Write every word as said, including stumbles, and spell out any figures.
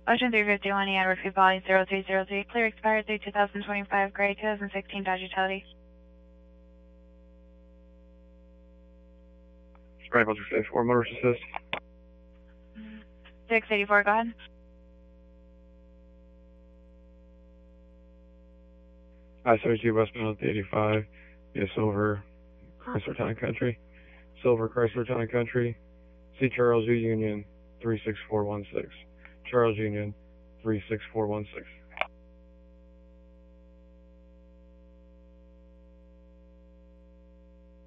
Ocean three fifty-one, Edward Food Volume zero three zero three, clear expired through two thousand twenty-five, gray two thousand sixteen Dodge Utility. Rifle two fifty-four, motorist assist. six eighty-four, go ahead. I seventy-two westbound eighty-five, yeah, Silver, Chrysler Town and Country. Silver, Chrysler Town and Country. C. Charles U. Union, three six four one six. Charles Union, three six four one six.